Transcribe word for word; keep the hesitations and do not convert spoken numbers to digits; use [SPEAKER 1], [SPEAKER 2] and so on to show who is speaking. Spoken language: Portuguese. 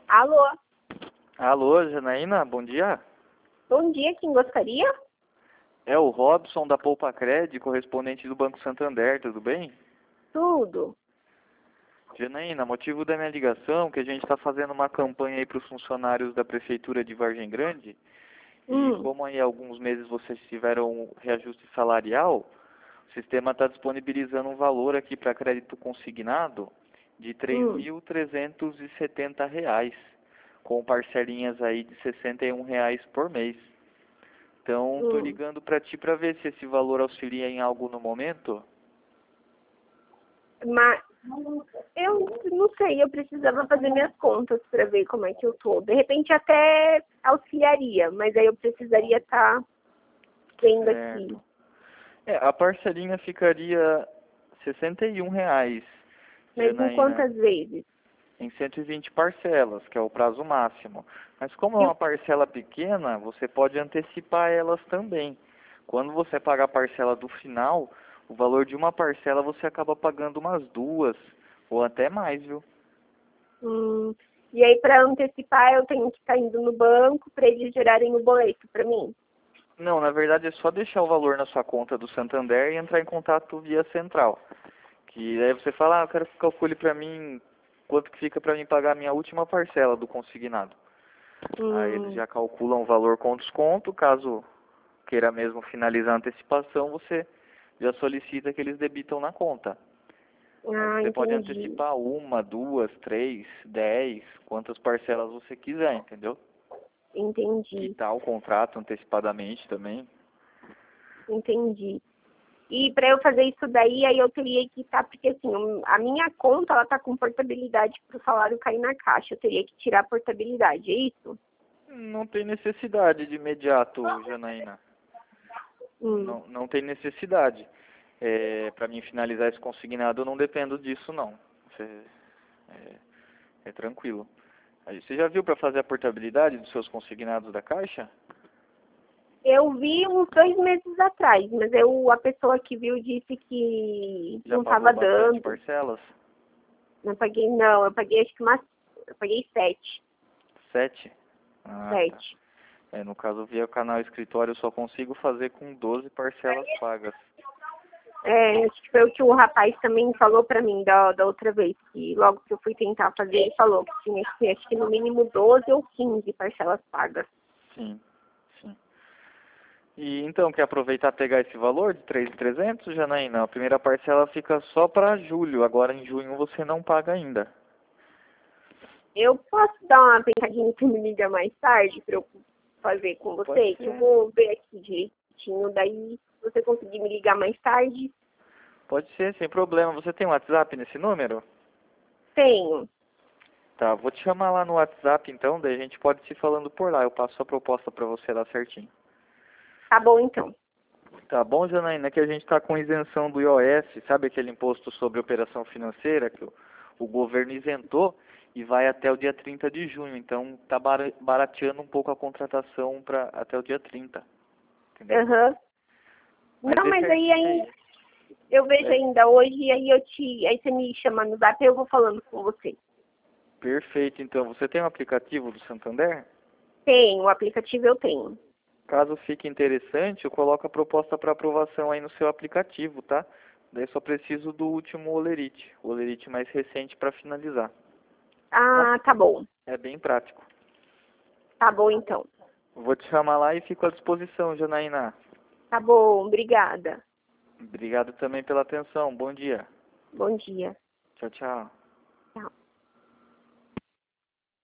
[SPEAKER 1] Alô,
[SPEAKER 2] Alô, Janaína, bom dia.
[SPEAKER 1] bom dia, quem gostaria?
[SPEAKER 2] É o Robson da Poupa Cred, correspondente do Banco Santander, tudo bem?
[SPEAKER 1] Tudo.
[SPEAKER 2] Janaína, motivo da minha ligação é que a gente está fazendo uma campanha aí para os funcionários da Prefeitura de Vargem Grande e
[SPEAKER 1] Hum,
[SPEAKER 2] como aí há alguns meses vocês tiveram um reajuste salarial, o sistema está disponibilizando um valor aqui para crédito consignado de três
[SPEAKER 1] hum,
[SPEAKER 2] mil trezentos e setenta reais, com parcelinhas aí de sessenta e um reais por mês. Então, tô
[SPEAKER 1] hum.
[SPEAKER 2] ligando para ti para ver se esse valor auxilia em algo no momento.
[SPEAKER 1] Mas eu não sei, eu precisava fazer minhas contas para ver como é que eu tô. De repente até auxiliaria, mas aí eu precisaria estar vendo aqui.
[SPEAKER 2] Certo. É, a parcelinha ficaria sessenta e um reais,
[SPEAKER 1] Mas em
[SPEAKER 2] Janaína,
[SPEAKER 1] quantas vezes?
[SPEAKER 2] em cento e vinte parcelas, que é o prazo máximo. Mas como é
[SPEAKER 1] E
[SPEAKER 2] uma
[SPEAKER 1] o-
[SPEAKER 2] parcela pequena, você pode antecipar elas também. Quando você paga a parcela do final, o valor de uma parcela você acaba pagando umas duas, ou até mais, viu?
[SPEAKER 1] hum, e aí para antecipar eu tenho que estar indo no banco para eles gerarem o boleto para mim.
[SPEAKER 2] Não, na verdade é só deixar o valor na sua conta do Santander e entrar em contato via central. Que aí você fala, ah, eu quero que calcule para mim quanto que fica para mim pagar a minha última parcela do consignado. Aí eles
[SPEAKER 1] Hum,
[SPEAKER 2] já calculam o valor com desconto, caso queira mesmo finalizar a antecipação, você já solicita que eles debitam na conta. Aí
[SPEAKER 1] ah,
[SPEAKER 2] você pode
[SPEAKER 1] entendi.
[SPEAKER 2] antecipar uma, duas, três, dez, quantas parcelas você quiser, entendeu?
[SPEAKER 1] Entendi.
[SPEAKER 2] Quitar o contrato antecipadamente também.
[SPEAKER 1] Entendi. E para eu fazer isso daí, aí eu teria que estar, porque assim, um, a minha conta, ela tá com portabilidade para o salário cair na caixa. Eu teria que tirar a portabilidade, é isso?
[SPEAKER 2] Não tem necessidade de imediato, Janaína.
[SPEAKER 1] Hum,
[SPEAKER 2] Não, não tem necessidade. É, para mim finalizar esse consignado, eu não dependo disso, não. Você, é, é tranquilo. Aí, você já viu para fazer a portabilidade dos seus consignados da Caixa?
[SPEAKER 1] eu vi uns dois meses atrás, mas eu, a pessoa que viu disse que
[SPEAKER 2] Já
[SPEAKER 1] não
[SPEAKER 2] pagou
[SPEAKER 1] estava
[SPEAKER 2] bastante
[SPEAKER 1] dando.
[SPEAKER 2] parcelas?
[SPEAKER 1] Não paguei, não. Eu paguei acho que umas. Eu paguei sete.
[SPEAKER 2] Sete? Ah, tá.
[SPEAKER 1] Sete.
[SPEAKER 2] É, no caso, via canal escritório, eu só consigo fazer com doze parcelas pagas.
[SPEAKER 1] É, acho que foi o que o rapaz também falou pra mim da, da outra vez, que logo que eu fui tentar fazer, ele falou que tinha que ter, acho que no mínimo doze ou quinze parcelas pagas.
[SPEAKER 2] Sim, sim. E então, quer aproveitar e pegar esse valor de três mil e trezentos, Janaína? A primeira parcela fica só para julho, agora em junho você não paga ainda.
[SPEAKER 1] Eu posso dar uma pensadinha que me liga mais tarde pra eu fazer com
[SPEAKER 2] Pode
[SPEAKER 1] você, que eu
[SPEAKER 2] ser,
[SPEAKER 1] vou ver aqui direitinho, daí se você conseguir me ligar mais tarde,
[SPEAKER 2] pode ser, sem problema. Você tem um WhatsApp nesse número?
[SPEAKER 1] tenho.
[SPEAKER 2] Tá, vou te chamar lá no WhatsApp então, daí a gente pode se falando por lá. Eu passo a proposta para você lá certinho.
[SPEAKER 1] Tá bom então.
[SPEAKER 2] Tá bom, Janaína, que a gente está com isenção do I O S, sabe aquele imposto sobre operação financeira que o, o governo isentou e vai até o dia trinta de junho. Então tá bara- barateando um pouco a contratação para até o dia trinta, entendeu?
[SPEAKER 1] Aham.
[SPEAKER 2] Mas
[SPEAKER 1] Não,
[SPEAKER 2] vê
[SPEAKER 1] mas aí,
[SPEAKER 2] certinho
[SPEAKER 1] aí
[SPEAKER 2] aí.
[SPEAKER 1] eu vejo
[SPEAKER 2] É,
[SPEAKER 1] ainda hoje e aí eu te. Aí você me chama no zap e eu vou falando com você.
[SPEAKER 2] perfeito, então. Você tem um aplicativo do Santander?
[SPEAKER 1] Tenho, o aplicativo eu tenho.
[SPEAKER 2] Caso fique interessante, eu coloco a proposta para aprovação aí no seu aplicativo, tá? Daí só preciso do último Olerite, o Olerite mais recente para finalizar, tá?
[SPEAKER 1] Ah, tá bom.
[SPEAKER 2] É bem prático.
[SPEAKER 1] Tá bom então.
[SPEAKER 2] Vou te chamar lá e fico à disposição, Janaína.
[SPEAKER 1] Tá bom, obrigada.
[SPEAKER 2] Obrigado também pela atenção. Bom dia.
[SPEAKER 1] Bom dia.
[SPEAKER 2] Tchau, tchau.